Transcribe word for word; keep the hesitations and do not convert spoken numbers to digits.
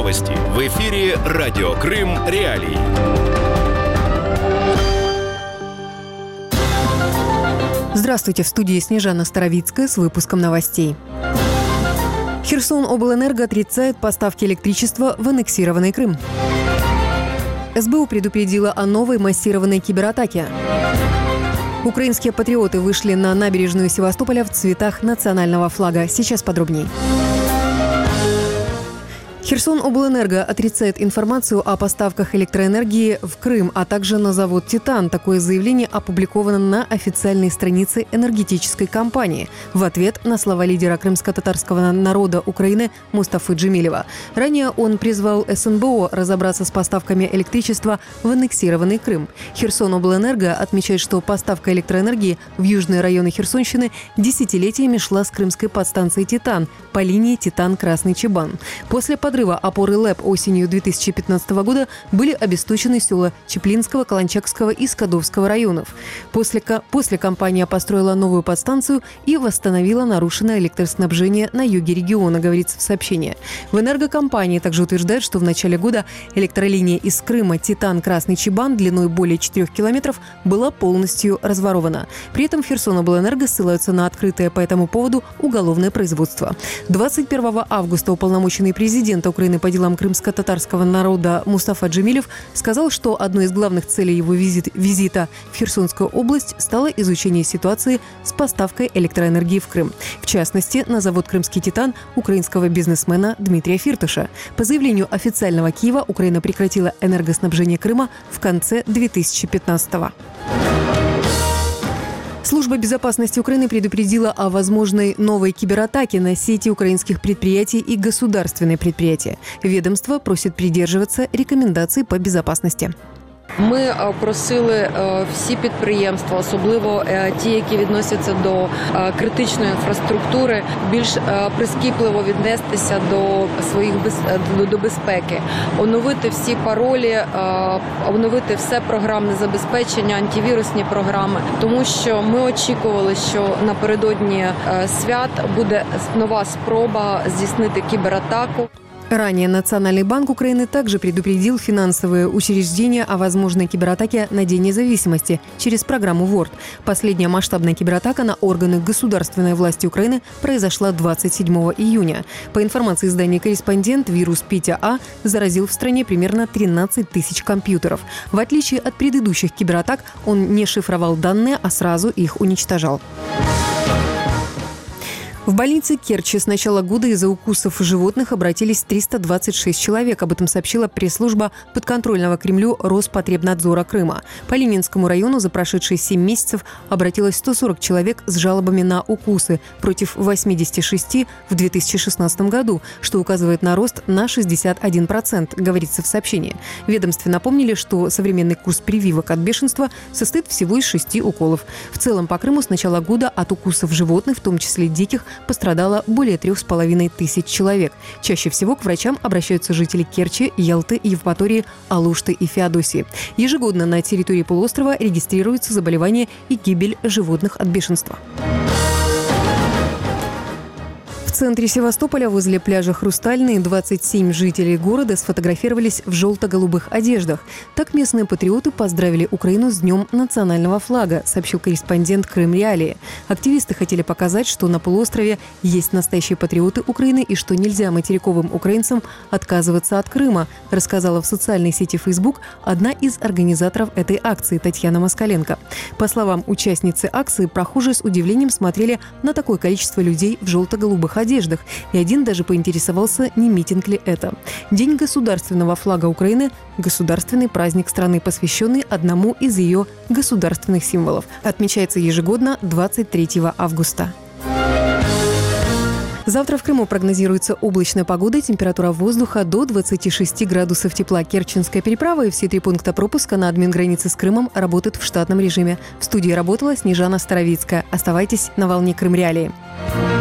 новости. В эфире Радио Крым Реалии. Здравствуйте, в студии Снежана Старовицкая с выпуском новостей. Херсонобленерго отрицает поставки электричества в аннексированный Крым. эс бэ у предупредила о новой массированной кибератаке. Украинские патриоты вышли на набережную Севастополя в цветах национального флага. Сейчас подробней. Херсонобленерго отрицает информацию о поставках электроэнергии в Крым, а также на завод «Титан». Такое заявление опубликовано на официальной странице энергетической компании в ответ на слова лидера крымско-татарского народа Украины Мустафы Джемилева. Ранее он призвал эс эн бэ о разобраться с поставками электричества в аннексированный Крым. Херсонобленерго отмечает, что поставка электроэнергии в южные районы Херсонщины десятилетиями шла с крымской подстанцией «Титан» по линии «Титан-Красный Чебан». После подрыва опоры ЛЭП осенью две тысячи пятнадцатого года были обесточены села Чеплинского, Каланчакского и Скадовского районов. После, после компания построила новую подстанцию и восстановила нарушенное электроснабжение на юге региона, говорится в сообщении. В энергокомпании также утверждают, что в начале года электролиния из Крыма Титан-Красный Чебан длиной более четырех километров была полностью разворована. При этом Херсонобленерго ссылаются на открытое по этому поводу уголовное производство. двадцать первого августа уполномоченный президент Украины по делам крымско-татарского народа Мустафа Джемилев сказал, что одной из главных целей его визит, визита в Херсонскую область стало изучение ситуации с поставкой электроэнергии в Крым. В частности, на завод «Крымский Титан» украинского бизнесмена Дмитрия Фирташа. По заявлению официального Киева, Украина прекратила энергоснабжение Крыма в конце две тысячи пятнадцатого. Служба безопасности Украины предупредила о возможной новой кибератаке на сети украинских предприятий и государственные предприятия. Ведомство просит придерживаться рекомендаций по безопасности. Ми просили всі підприємства, особливо ті, які відносяться до критичної інфраструктури, більш прискіпливо віднестися до своїх до безпеки, оновити всі паролі, оновити все програмне забезпечення, антивірусні програми, тому що ми очікували, що напередодні свят буде нова спроба здійснити кібератаку. Ранее Национальный банк Украины также предупредил финансовые учреждения о возможной кибератаке на День независимости через программу ворд. Последняя масштабная кибератака на органы государственной власти Украины произошла двадцать седьмого июня. По информации издания «Корреспондент», вирус Питя-А заразил в стране примерно тринадцать тысяч компьютеров. В отличие от предыдущих кибератак, он не шифровал данные, а сразу их уничтожал. В больнице Керчи с начала года из-за укусов животных обратились триста двадцать шесть человек. Об этом сообщила пресс-служба подконтрольного Кремлю Роспотребнадзора Крыма. По Ленинскому району за прошедшие семь месяцев обратилось сто сорок человек с жалобами на укусы против восьмидесяти шести в две тысячи шестнадцатом году, что указывает на рост на шестьдесят один процент, говорится в сообщении. В ведомстве напомнили, что современный курс прививок от бешенства состоит всего из шести уколов. В целом по Крыму с начала года от укусов животных, в том числе диких, пострадало более трех с половиной тысяч человек. Чаще всего к врачам обращаются жители Керчи, Ялты, Евпатории, Алушты и Феодосии. Ежегодно на территории полуострова регистрируются заболевания и гибель животных от бешенства. В центре Севастополя возле пляжа «Хрустальный» двадцать семь жителей города сфотографировались в желто-голубых одеждах. Так местные патриоты поздравили Украину с Днем национального флага, сообщил корреспондент Крым Реалии. Активисты хотели показать, что на полуострове есть настоящие патриоты Украины и что нельзя материковым украинцам отказываться от Крыма, рассказала в социальной сети Facebook одна из организаторов этой акции Татьяна Москаленко. По словам участницы акции, прохожие с удивлением смотрели на такое количество людей в желто-голубых одеждах. одеждах, и один даже поинтересовался, не митинг ли это. День государственного флага Украины – государственный праздник страны, посвященный одному из ее государственных символов. Отмечается ежегодно двадцать третьего августа. Завтра в Крыму прогнозируется облачная погода, температура воздуха до двадцати шести градусов тепла. Керченская переправа и все три пункта пропуска на админгранице с Крымом работают в штатном режиме. В студии работала Снежана Старовицкая. Оставайтесь на волне Крым Реалии.